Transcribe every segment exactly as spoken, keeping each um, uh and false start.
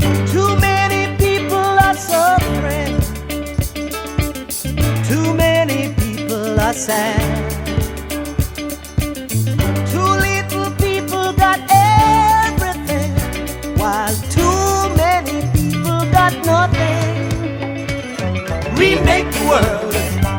Too many people are suffering. Too many people are sad. Too little people got everything, while too many people got nothing. Remake the world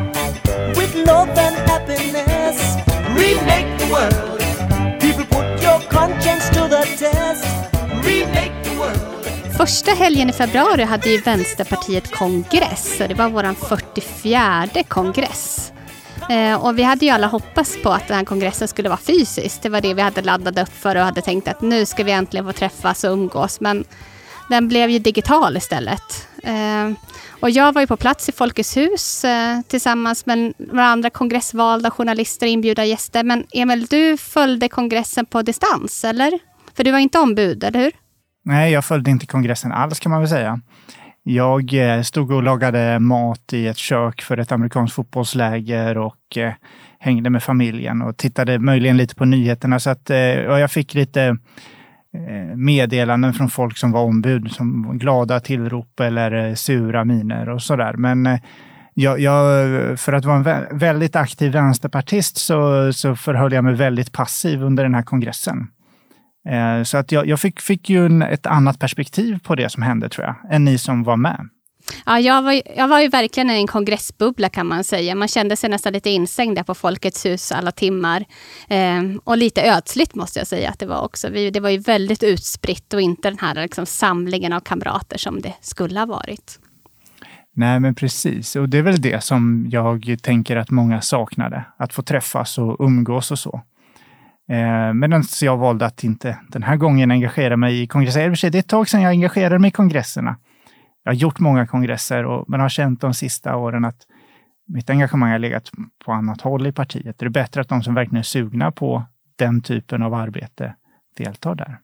with love and happiness. Remake the world. People put your conscience to the test. Remake the world. Första helgen i februari hade ju Vänsterpartiet kongress. Och det var våran fyrtiofjärde kongress. Eh, och vi hade ju alla hoppats på att den här kongressen skulle vara fysisk. Det var det vi hade laddat upp för och hade tänkt att nu ska vi äntligen få träffas och umgås. Men den blev ju digital istället. Eh, och jag var ju på plats i Folkets hus eh, tillsammans med några andra kongressvalda journalister och inbjudna gäster. Men Emil, du följde kongressen på distans, eller? För du var inte ombud, eller hur? Nej, jag följde inte kongressen alls kan man väl säga. Jag eh, stod och lagade mat i ett kök för ett amerikanskt fotbollsläger och eh, hängde med familjen och tittade möjligen lite på nyheterna. Så att, eh, och jag fick lite eh, meddelanden från folk som var ombud, som glada tillrop eller eh, sura miner och sådär. Men eh, jag, jag, för att vara en vä- väldigt aktiv vänsterpartist så, så förhöll jag mig väldigt passiv under den här kongressen. Så att jag, jag fick, fick ju en, ett annat perspektiv på det som hände, tror jag, än ni som var med. Ja, jag var, jag var ju verkligen i en kongressbubbla kan man säga. Man kände sig nästan lite instängd där på Folkets hus alla timmar. Eh, och lite ödsligt måste jag säga att det var också. Vi, det var ju väldigt utspritt och inte den här liksom, samlingen av kamrater som det skulle ha varit. Nej, men precis. Och det är väl det som jag tänker att många saknade. Att få träffas och umgås och så. Men jag valde att inte den här gången engagera mig i kongresser. Det är ett tag sedan jag engagerade mig i kongresserna. Jag har gjort många kongresser och, men har känt de sista åren att mitt engagemang har legat på annat håll i partiet. Det är bättre att de som verkligen är sugna på den typen av arbete deltar där.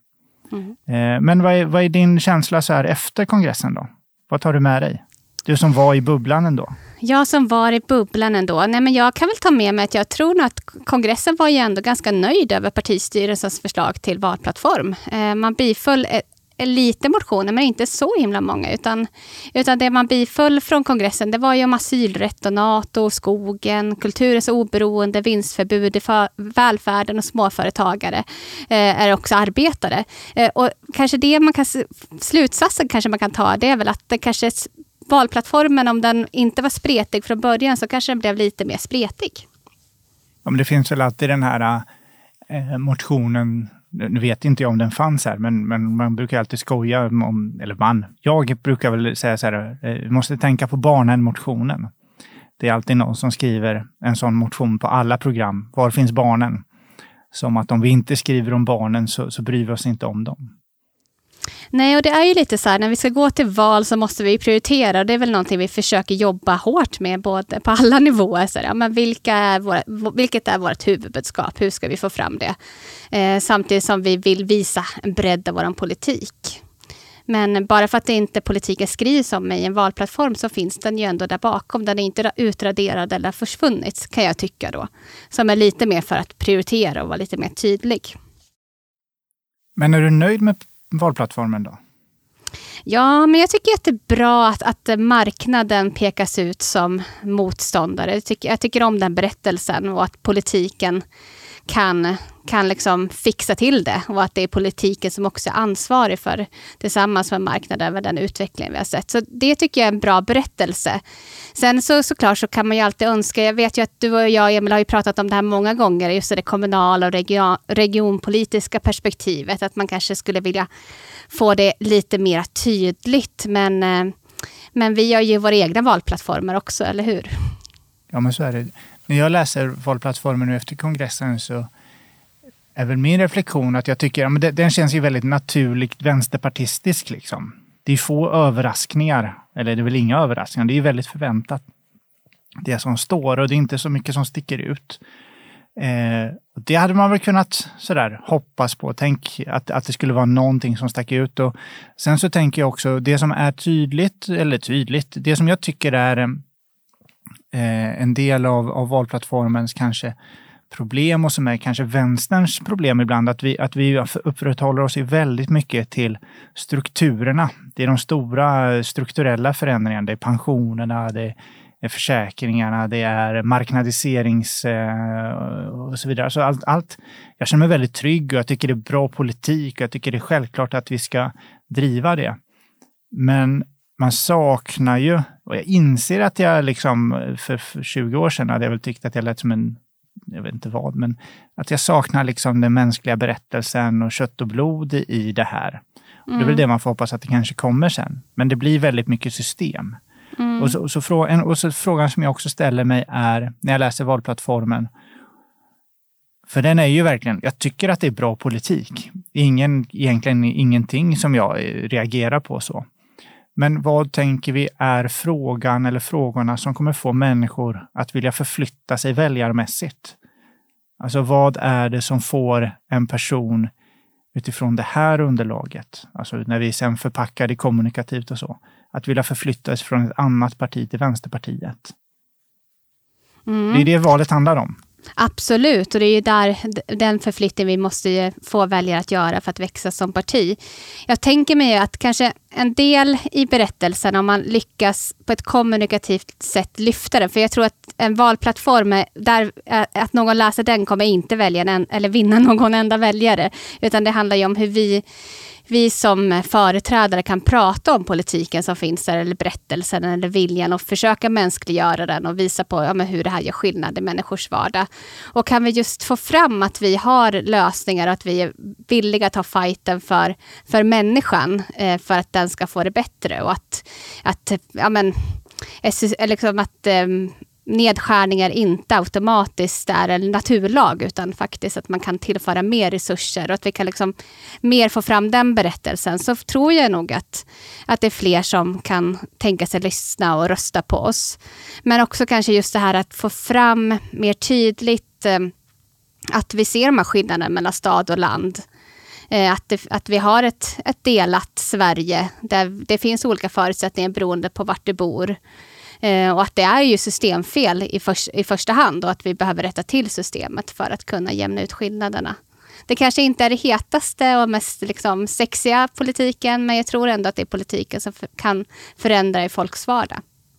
Mm. Men vad är, vad är din känsla så här efter kongressen då? Vad tar du med dig? Du som var i bubblan ändå. Jag som var i bubblan ändå. Nej, men jag kan väl ta med mig att jag tror nog att kongressen var ju ändå ganska nöjd över partistyrelsens förslag till valplattform. Eh, man biföll ett, lite motioner men inte så himla många. Utan, utan det man biföll från kongressen det var ju om asylrätt och NATO, skogen, kulturens oberoende, vinstförbud för välfärden och småföretagare eh, är också arbetare. Eh, och kanske det man kan, slutsatsen kanske man kan ta det är väl att det kanske valplattformen, om den inte var spretig från början så kanske den blev lite mer spretig. Ja, men det finns väl alltid den här eh, motionen, nu vet inte jag om den fanns här, men, men man brukar alltid skoja om, eller man, jag brukar väl säga så här, eh, vi måste tänka på barnen-motionen. Det är alltid någon som skriver en sån motion på alla program. Var finns barnen? Som att om vi inte skriver om barnen så, så bryr vi oss inte om dem. Nej, och det är ju lite så här, när vi ska gå till val så måste vi prioritera. Det är väl någonting vi försöker jobba hårt med både på alla nivåer. Så där. Men vilka är våra, vilket är vårt huvudbudskap? Hur ska vi få fram det? Eh, samtidigt som vi vill visa en bredd av vår politik. Men bara för att det inte politiken skrivs om i en valplattform så finns den ju ändå där bakom. Den är inte utraderad eller försvunnit, kan jag tycka då. Som är lite mer för att prioritera och vara lite mer tydlig. Men är du nöjd med valplattformen då? Ja, men jag tycker att det är bra att, att marknaden pekas ut som motståndare. Jag tycker, jag tycker om den berättelsen och att politiken kan, kan liksom fixa till det. Och att det är politiken som också är ansvarig för tillsammans med marknaden över den utvecklingen vi har sett. Så det tycker jag är en bra berättelse. Sen så såklart så kan man ju alltid önska, jag vet ju att du och jag Emil har ju pratat om det här många gånger, just det kommunala och region, regionpolitiska perspektivet, att man kanske skulle vilja få det lite mer tydligt, men, men vi har ju våra egna valplattformar också, eller hur? Ja, men så är det. När jag läser valplattformen nu efter kongressen så är väl min reflektion att jag tycker att ja, den känns ju väldigt naturligt vänsterpartistisk liksom. Det är få överraskningar, eller det är väl inga överraskningar, det är ju väldigt förväntat det som står och det är inte så mycket som sticker ut. Eh, det hade man väl kunnat sådär hoppas på, tänk att, att det skulle vara någonting som stack ut. Och sen så tänker jag också, det som är tydligt, eller tydligt, det som jag tycker är eh, en del av, av valplattformens kanske problem och som är kanske vänsterns problem ibland, att vi, att vi upprätthåller oss i väldigt mycket till strukturerna. Det är de stora strukturella förändringarna, det är pensionerna, det är försäkringarna, det är marknadiserings och så vidare. Så allt, allt, jag känner mig väldigt trygg och jag tycker det är bra politik och jag tycker det är självklart att vi ska driva det. Men man saknar ju, och jag inser att jag liksom för, för tjugo år sedan hade jag väl tyckt att jag lät som en, jag vet inte vad, men att jag saknar liksom den mänskliga berättelsen och kött och blod i det här. Mm. Det är väl det man får hoppas att det kanske kommer sen. Men det blir väldigt mycket system. Mm. Och, så, och, så frågan, och så frågan som jag också ställer mig är, när jag läser valplattformen, för den är ju verkligen, jag tycker att det är bra politik. Ingen, egentligen ingenting som jag reagerar på så. Men vad tänker vi är frågan eller frågorna som kommer få människor att vilja förflytta sig väljarmässigt? Alltså vad är det som får en person utifrån det här underlaget, alltså när vi sen förpackar det kommunikativt och så, att vilja förflytta sig från ett annat parti till Vänsterpartiet? Mm. Det är det valet handlar om. Absolut, och det är ju där den förflyttning vi måste få väljare att göra för att växa som parti. Jag tänker mig att kanske en del i berättelsen, om man lyckas på ett kommunikativt sätt lyfta den, för jag tror att en valplattform, där att någon läser den kommer inte välja en, eller vinna någon enda väljare, utan det handlar ju om hur vi vi som företrädare kan prata om politiken som finns där, eller berättelsen eller viljan, och försöka mänskliggöra den och visa på ja, men hur det här gör skillnad i människors vardag. Och kan vi just få fram att vi har lösningar och att vi är villiga att ta fighten för, för människan eh, för att den ska få det bättre, och att, att, ja, men, liksom att eh, nedskärningar inte automatiskt är en naturlag, utan faktiskt att man kan tillföra mer resurser och att vi kan liksom mer få fram den berättelsen, så tror jag nog att, att det är fler som kan tänka sig lyssna och rösta på oss. Men också kanske just det här att få fram mer tydligt eh, att vi ser de här skillnaderna mellan stad och land. Eh, att, det, att vi har ett, ett delat Sverige där det finns olika förutsättningar beroende på vart du bor. Eh, och att det är ju systemfel i, för, i första hand, och att vi behöver rätta till systemet för att kunna jämna ut skillnaderna. Det kanske inte är det hetaste och mest liksom, sexiga politiken, men jag tror ändå att det är politiken som för, kan förändra i folks vardag.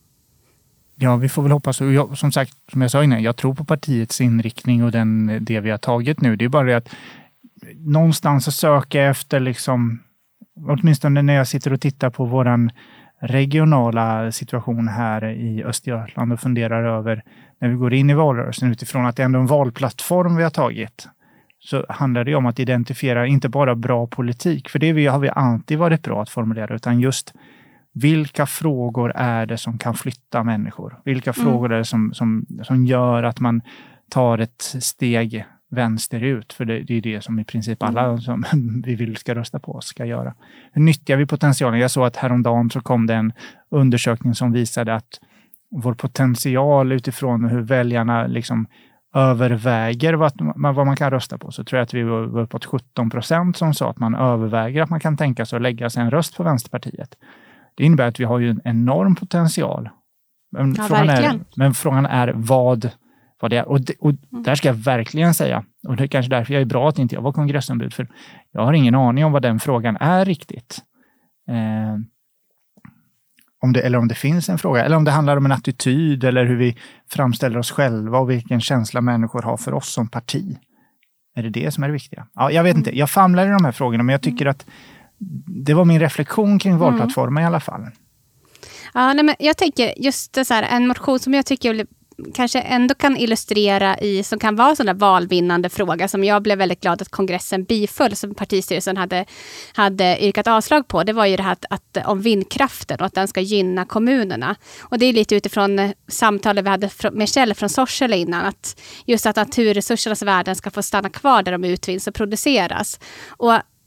Ja, vi får väl hoppas. Och jag, som sagt, som jag sa innan, jag tror på partiets inriktning och den, det vi har tagit nu. Det är bara det att någonstans så söker jag efter, liksom, åtminstone när jag sitter och tittar på våran regionala situation här i Östergötland och funderar över när vi går in i valrörelsen, utifrån att det är ändå en valplattform vi har tagit, så handlar det om att identifiera inte bara bra politik, för det har vi alltid varit bra att formulera, utan just vilka frågor är det som kan flytta människor? Vilka mm. frågor är det som, som, som gör att man tar ett steg vänsterut? För det, det är det som i princip alla som vi vill ska rösta på ska göra. Hur nyttjar vi potentialen? Jag såg att häromdagen så kom det en undersökning som visade att vår potential utifrån hur väljarna liksom överväger vad, vad man kan rösta på, så tror jag att vi var uppåt sjutton procent som sa att man överväger att man kan tänka sig att lägga sig en röst på Vänsterpartiet. Det innebär att vi har ju en enorm potential. Men, ja, frågan, verkligen. är, men frågan är vad, vad det är. Och, det, och mm. där ska jag verkligen säga, och det är kanske därför jag är bra att inte jag var kongressombud, för jag har ingen aning om vad den frågan är riktigt. Eh, om det, eller om det finns en fråga, eller om det handlar om en attityd, eller hur vi framställer oss själva och vilken känsla människor har för oss som parti. Är det det som är det viktiga? Ja, jag vet inte, jag famlar i de här frågorna, men jag tycker att det var min reflektion kring valplattformen mm. i alla fall. Ja, nej, men jag tänker just det så här, en motion som jag tycker kanske ändå kan illustrera i, som kan vara en sån där valvinnande fråga, som jag blev väldigt glad att kongressen biföll, som partistyrelsen hade, hade yrkat avslag på. Det var ju det här att, att, om vindkraften och att den ska gynna kommunerna. Och det är lite utifrån samtalet vi hade med Kjell från Sorsele innan, att just att naturresursernas värden ska få stanna kvar där de utvinns och produceras. Och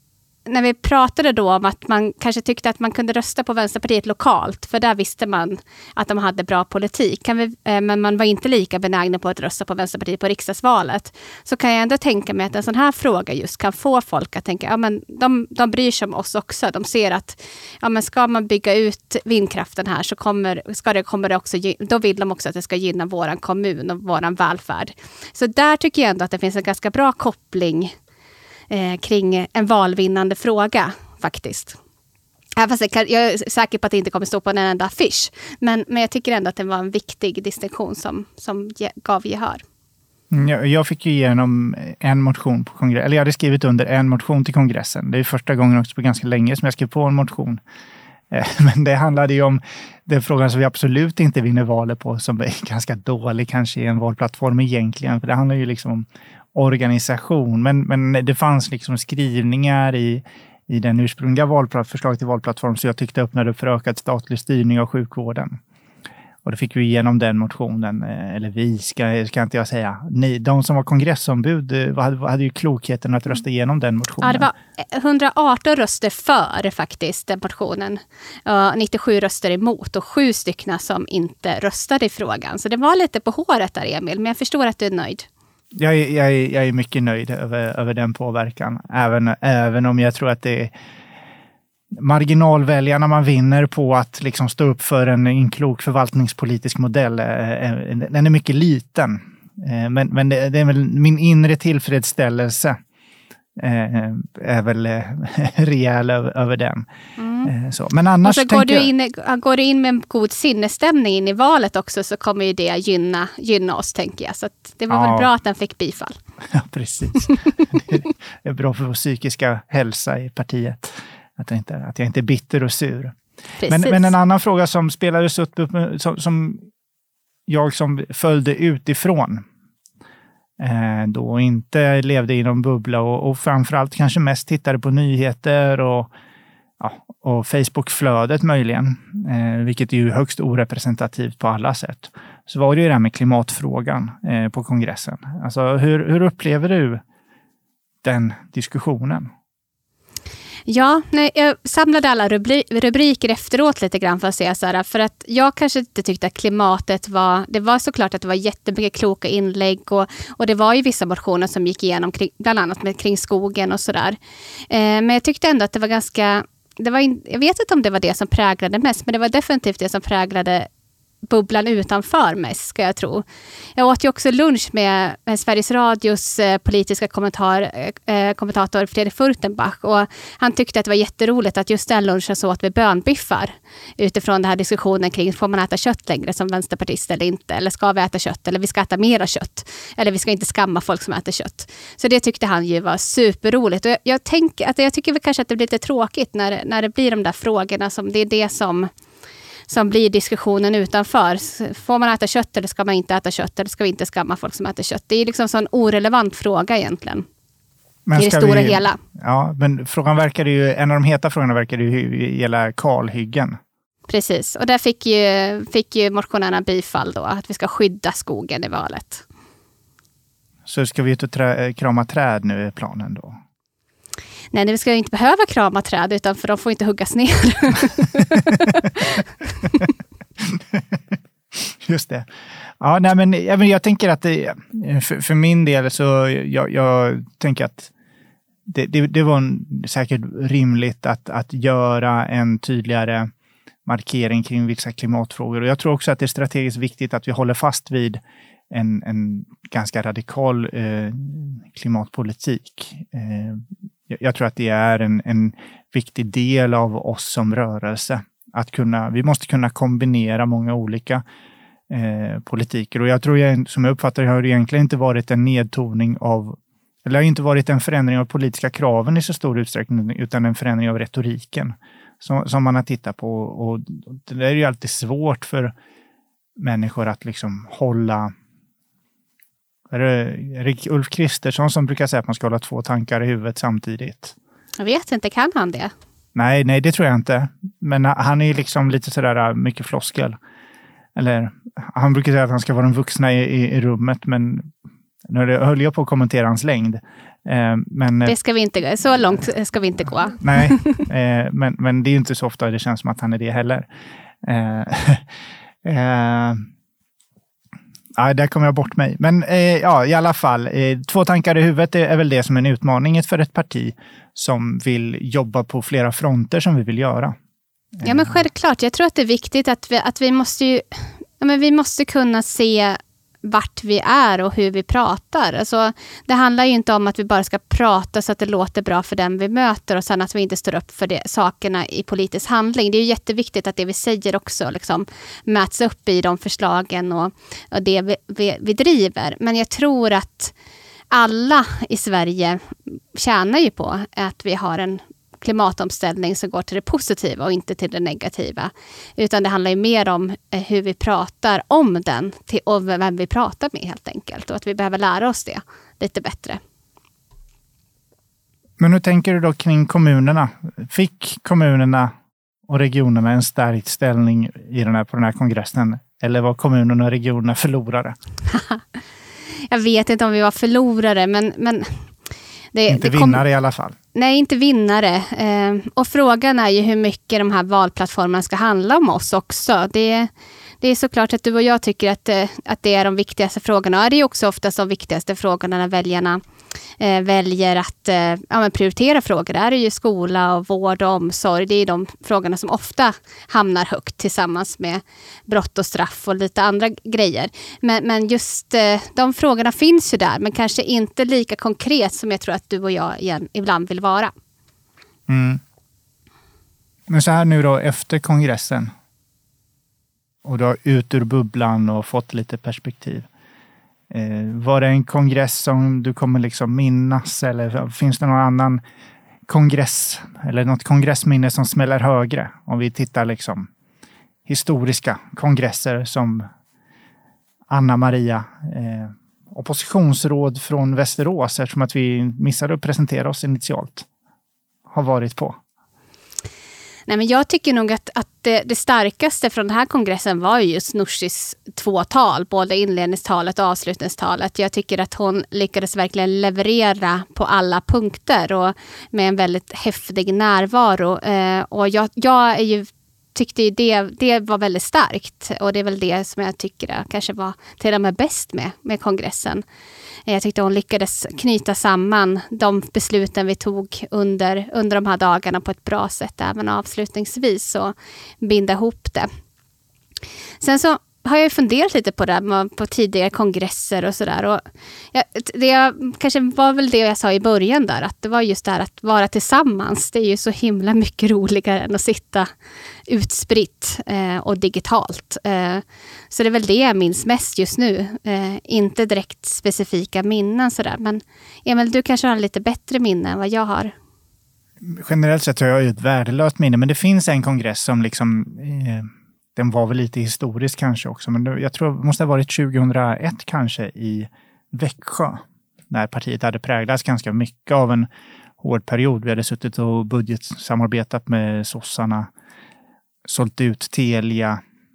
när vi pratade då om att man kanske tyckte att man kunde rösta på Vänsterpartiet lokalt, för där visste man att de hade bra politik, kan vi, men man var inte lika benägna på att rösta på Vänsterpartiet på riksdagsvalet, så kan jag ändå tänka mig att en sån här fråga just kan få folk att tänka, ja men de, de bryr sig om oss också, de ser att ja men ska man bygga ut vindkraften här så kommer, ska det, kommer det också, då vill de också att det ska gynna våran kommun och våran välfärd. Så där tycker jag ändå att det finns en ganska bra koppling Eh, kring en valvinnande fråga faktiskt. Även fast jag, jag är säker på att det inte kommer stå på en enda affisch. Men, men jag tycker ändå att det var en viktig distinktion som, som ge, gav gehör. Jag, jag fick ju igenom en motion på kongressen. Eller jag hade skrivit under en motion till kongressen. Det är första gången också på ganska länge som jag skrev på en motion. Eh, men det handlade ju om den frågan som vi absolut inte vinner valet på. Som är ganska dålig kanske i en valplattform egentligen. För det handlar ju liksom om organisation, men, men det fanns liksom skrivningar i, i den ursprungliga valplatt, förslaget till valplattform, så jag tyckte öppnade upp för ökad statlig styrning av sjukvården. Och då fick vi igenom den motionen, eller vi ska, ska inte jag säga, ni, de som var kongressombud hade, hade ju klokheten att rösta igenom den motionen. Ja, det var hundraarton röster för faktiskt den motionen, uh, nittiosju röster emot och sju stycken som inte röstade i frågan. Så det var lite på håret där, Emil, men jag förstår att du är nöjd. Jag är, jag, är, jag är mycket nöjd över, över den påverkan. Även, även om jag tror att det är marginalväljarna man vinner på att liksom stå upp för en, en klok förvaltningspolitisk modell. Den är mycket liten. Men, men det, det är väl min inre tillfredsställelse är väl rejäl över, över den. Mm. Så. Men annars och så går du, in, jag... går du in med en god sinnesstämning in i valet också, så kommer ju det gynna, gynna oss, tänker jag. Så att det var ja. väl bra att den fick bifall. Ja, precis. Det är bra för vår psykiska hälsa i partiet. Att jag inte, att jag inte är bitter och sur. Men, men en annan fråga som spelades upp, som, som jag som följde utifrån, eh, då inte levde i någon bubbla och, och framförallt kanske mest tittade på nyheter och, ja, och Facebook-flödet möjligen, eh, vilket är ju högst orepresentativt på alla sätt. Så var det ju det här med klimatfrågan eh, på kongressen. Alltså hur, hur upplever du den diskussionen? Ja, nej, jag samlade alla rubri- rubriker efteråt lite grann för att säga så här, för att jag kanske inte tyckte att klimatet var, det var såklart att det var jättemycket kloka inlägg och, och det var ju vissa motioner som gick igenom kring, bland annat med, kring skogen och sådär. Eh, men jag tyckte ändå att det var ganska, det var in, jag vet inte om det var det som präglade mest, men det var definitivt det som präglade bubblan utanför mest, ska jag tro. Jag åt ju också lunch med, med Sveriges Radios eh, politiska kommentar, eh, kommentator Fredrik Furtenbach, och han tyckte att det var jätteroligt att just den lunchen så åt vi bönbiffar utifrån den här diskussionen kring får man äta kött längre som vänsterpartist eller inte, eller ska vi äta kött, eller vi ska äta mera kött, eller vi ska inte skamma folk som äter kött. Så det tyckte han ju var superroligt, och jag, jag, tänk, att jag tycker väl kanske att det blir lite tråkigt när, när det blir de där frågorna som det är det som som blir diskussionen utanför. Får man äta kött eller ska man inte äta kött, eller ska vi inte skamma folk som äter kött? Det är liksom en sån orelevant fråga egentligen. Men i det stora vi, hela. Ja, men frågan verkar ju, en av de heta frågorna verkar ju gälla kalhyggen. Precis, och där fick ju, fick ju motionärerna bifall då, att vi ska skydda skogen i valet. Så ska vi ut och trä, krama träd nu i planen då? Nej, vi ska inte behöva krama träd, utan för de får inte huggas ner. Just det. Ja, nej, men jag, jag tänker att det, för, för min del så jag, jag tänker att det, det, det var en, säkert rimligt att, att göra en tydligare markering kring vissa klimatfrågor. Och jag tror också att det är strategiskt viktigt att vi håller fast vid en, en ganska radikal eh, klimatpolitik. Eh, Jag tror att det är en, en viktig del av oss som rörelse. Att kunna, vi måste kunna kombinera många olika eh, politiker. Och jag tror, jag, som jag uppfattar det, har det egentligen inte varit en nedtoning av, eller har inte varit en förändring av politiska kraven i så stor utsträckning, utan en förändring av retoriken som, som man har tittat på. Och det är ju alltid svårt för människor att liksom hålla. Är det Ulf Kristersson som brukar säga att man ska hålla två tankar i huvudet samtidigt? Jag vet inte, kan han det? Nej, nej det tror jag inte. Men han är liksom lite sådär mycket floskel. Eller han brukar säga att han ska vara den vuxna i, i, i rummet, men Nu höll jag på att kommentera hans längd. Eh, men, det ska vi inte, så långt ska vi inte gå. Nej, eh, men, men det är ju inte så ofta det känns som att han är det heller. Eh, eh, ja, där kommer jag bort mig. Men eh, ja, i alla fall, eh, två tankar i huvudet är, är väl det som är en utmaning för ett parti som vill jobba på flera fronter som vi vill göra. Ja, men självklart. Jag tror att det är viktigt att vi, att vi måste ju, ja, men vi måste kunna se vart vi är och hur vi pratar. Alltså, det handlar ju inte om att vi bara ska prata så att det låter bra för den vi möter och sen att vi inte står upp för det, sakerna i politisk handling. Det är ju jätteviktigt att det vi säger också liksom mäts upp i de förslagen och, och det vi, vi, vi driver. Men jag tror att alla i Sverige tjänar ju på att vi har en klimatomställning som går till det positiva och inte till det negativa. Utan det handlar ju mer om hur vi pratar om den till, och vem vi pratar med helt enkelt. Och att vi behöver lära oss det lite bättre. Men hur tänker du då kring kommunerna? Fick kommunerna och regionerna en stark ställning i den här, på den här kongressen? Eller var kommunerna och regionerna förlorare? Jag vet inte om vi var förlorare, men... men det, inte det kom... vinnare i alla fall. Nej, inte vinnare. Eh, och frågan är ju hur mycket de här valplattformarna ska handla om oss också. Det, det är såklart att du och jag tycker att, att det är de viktigaste frågorna. Och det är också oftast de viktigaste frågorna när väljarna eh, väljer att eh, ja, men prioritera frågor. Det är ju skola och vård och omsorg. Det är de frågorna som ofta hamnar högt tillsammans med brott och straff och lite andra grejer. Men, men just eh, de frågorna finns ju där, men kanske inte lika konkret som jag tror att du och jag igen, ibland vill vara. Mm. Men så här nu då efter kongressen och du har ut ur bubblan och fått lite perspektiv. Eh, var det en kongress som du kommer liksom minnas eller finns det någon annan kongress eller något kongressminne som smäller högre om vi tittar liksom historiska kongresser som Anna Maria eh, oppositionsråd från Västerås eftersom att vi missade att presentera oss initialt har varit på? Nej, men jag tycker nog att, att det, det starkaste från den här kongressen var just Nooshis två tal, både inledningstalet och avslutningstalet. Jag tycker att hon lyckades verkligen leverera på alla punkter och med en väldigt häftig närvaro. Eh, och jag, jag är ju, tyckte ju det, det var väldigt starkt och det är väl det som jag tycker kanske var till och med bäst med, med kongressen. Jag tyckte hon lyckades knyta samman de besluten vi tog under, under de här dagarna på ett bra sätt, även avslutningsvis, och binda ihop det. Sen så har jag ju funderat lite på det med, på tidigare kongresser och sådär. Och jag, det kanske var väl det jag sa i början där, att det var just det här att vara tillsammans. Det är ju så himla mycket roligare än att sitta utspritt eh, och digitalt. Eh, så det är väl det jag minns mest just nu. Eh, inte direkt specifika minnen sådär. Men Emil, du kanske har lite bättre minnen än vad jag har. Generellt sett har jag ju ett värdelöst minne, men det finns en kongress som liksom... Eh... Den var väl lite historisk kanske också. Men jag tror det måste ha varit tjugohundraett kanske i Växjö. När partiet hade präglats ganska mycket av en hård period. Vi hade suttit och budgetsamarbetat med sossarna. Sålt ut Telia.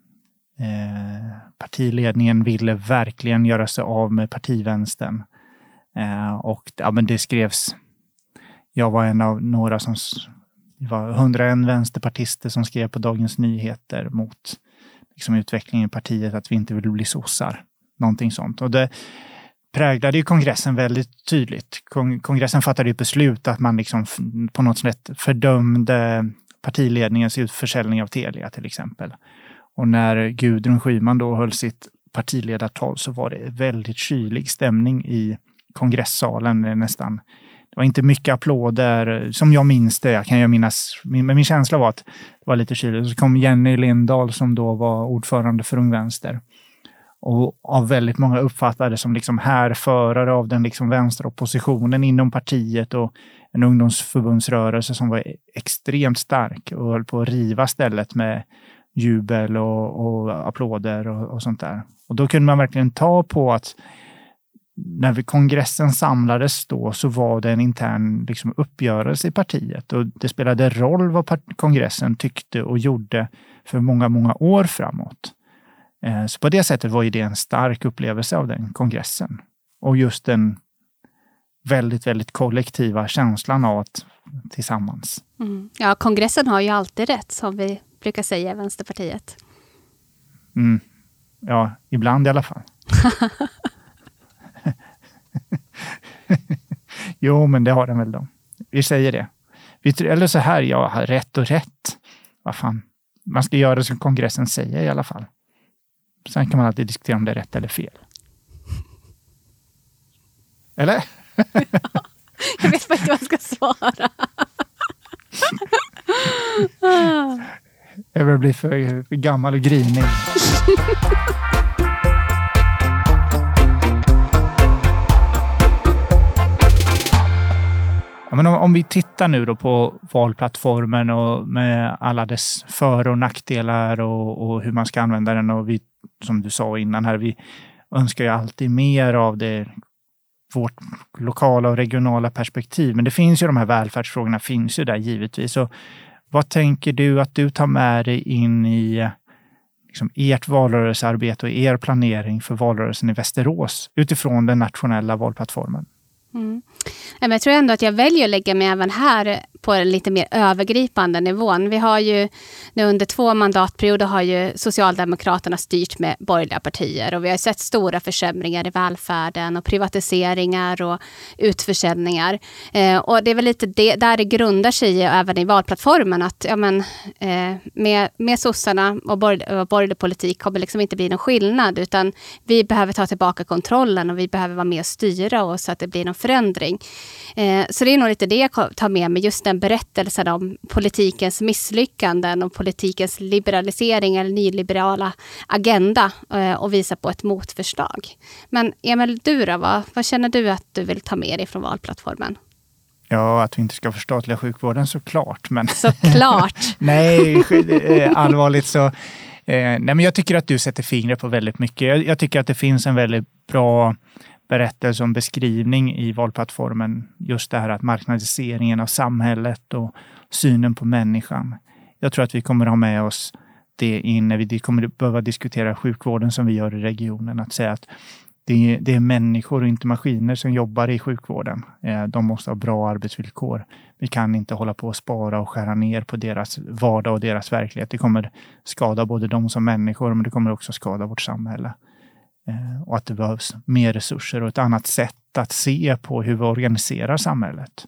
Eh, partiledningen ville verkligen göra sig av med partivänstern. Eh, och ja, men det skrevs... Jag var en av några som... Det var hundraen vänsterpartister som skrev på Dagens Nyheter mot liksom, utvecklingen i partiet att vi inte vill bli sossar. Någonting sånt. Och det präglade ju kongressen väldigt tydligt. Kong- kongressen fattade ju beslut att man liksom f- på något sätt fördömde partiledningens utförsäljning av Telia till exempel. Och när Gudrun Schyman då höll sitt partiledartal så var det väldigt kylig stämning i kongressalen nästan. Det var inte mycket applåder som jag minns det. Jag kan ju minnas, men min känsla var att det var lite kyligt. Så kom Jenny Lindahl som då var ordförande för Ung Vänster. Och av väldigt många uppfattade som liksom härförare av den liksom vänsteroppositionen inom partiet och en ungdomsförbundsrörelse som var extremt stark och höll på att riva stället med jubel och, och applåder och, och sånt där. Och då kunde man verkligen ta på att när vi kongressen samlades då så var det en intern liksom, uppgörelse i partiet och det spelade roll vad part- kongressen tyckte och gjorde för många, många år framåt. Eh, så på det sättet var ju det en stark upplevelse av den kongressen. Och just den väldigt, väldigt kollektiva känslan av att tillsammans. Mm. Ja, kongressen har ju alltid rätt, som vi brukar säga i Vänsterpartiet. Mm. Ja, ibland i alla fall. Jo, men det har den väl då. Vi säger det. Vi, eller så här, jag har rätt och rätt. Vad fan. Man ska göra det som kongressen säger i alla fall. Sen kan man alltid diskutera om det är rätt eller fel. Eller? Ja, jag vet inte vad jag ska svara. Jag börjar bli för, för gammal och grinig. Ja, men om, om vi tittar nu då på valplattformen och med alla dess för- och nackdelar och, och hur man ska använda den. Och vi, som du sa innan här, vi önskar ju alltid mer av det, vårt lokala och regionala perspektiv. Men det finns ju, de här välfärdsfrågorna finns ju där givetvis. Så vad tänker du att du tar med dig in i liksom ert valrörelsearbete och er planering för valrörelsen i Västerås utifrån den nationella valplattformen? Mm. Men jag tror ändå att jag väljer att lägga mig även här på en lite mer övergripande nivån. Vi har ju nu under två mandatperioder har ju Socialdemokraterna styrt med borgerliga partier och vi har sett stora försämringar i välfärden och privatiseringar och utförsäljningar. Eh, och det är väl lite det, där det grundar sig även i valplattformen att ja, men, eh, med, med sossarna och, borg, och borgerlig politik kommer liksom inte bli någon skillnad, utan vi behöver ta tillbaka kontrollen och vi behöver vara med och styra och så att det blir någon förändring. Eh, så det är nog lite det jag tar med mig, just den berättelsen om politikens misslyckanden och politikens liberalisering eller nyliberala agenda eh, och visa på ett motförslag. Men Emil, du då, vad, vad känner du att du vill ta med dig från valplattformen? Ja, att vi inte ska förstatliga sjukvården såklart. Men såklart! Nej, allvarligt så. Eh, nej, men jag tycker att du sätter fingret på väldigt mycket. Jag, jag tycker att det finns en väldigt bra berättelse om beskrivning i valplattformen. Just det här att marknadiseringen av samhället och synen på människan. Jag tror att vi kommer ha med oss det in när vi kommer behöva diskutera sjukvården som vi gör i regionen. Att säga att det är, det är människor och inte maskiner som jobbar i sjukvården. De måste ha bra arbetsvillkor. Vi kan inte hålla på att spara och skära ner på deras vardag och deras verklighet. Det kommer skada både dem som människor, men det kommer också skada vårt samhälle. Och att det behövs mer resurser och ett annat sätt att se på hur vi organiserar samhället.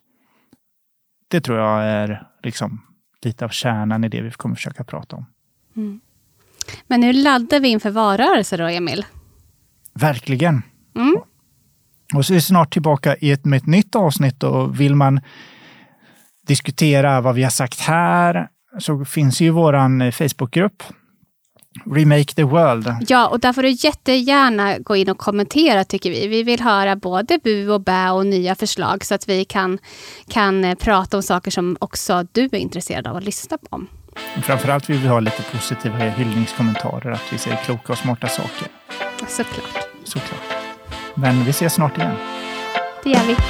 Det tror jag är liksom lite av kärnan i det vi kommer försöka prata om. Mm. Men nu laddar vi inför valrörelse då, Emil? Verkligen. Mm. Och så är vi snart tillbaka i ett, med ett nytt avsnitt, och vill man diskutera vad vi har sagt här så finns ju våran Facebookgrupp Remake the World. Ja, och där får du jättegärna gå in och kommentera, tycker vi. Vi vill höra både bu och bä och nya förslag så att vi kan, kan prata om saker som också du är intresserad av att lyssna på. Framförallt vill vi ha lite positiva hyllningskommentarer, att vi säger kloka och smarta saker. Såklart. Såklart. Men vi ses snart igen. Det gör vi.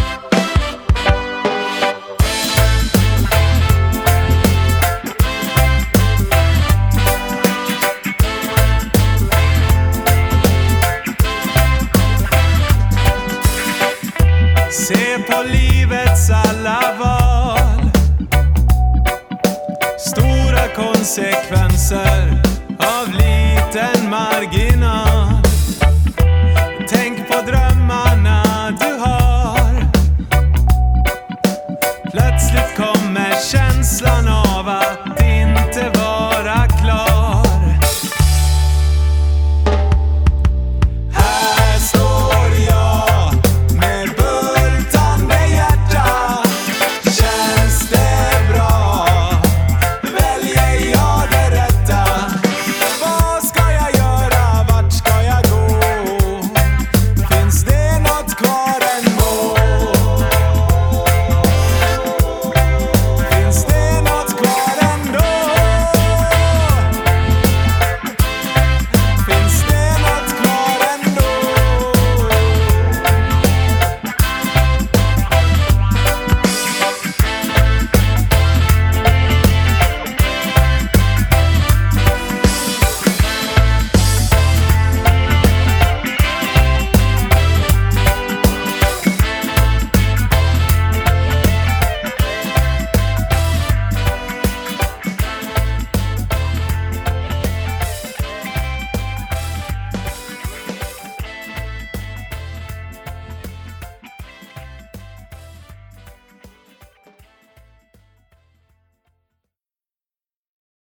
Se på livets alla val, stora konsekvenser av liten marginal.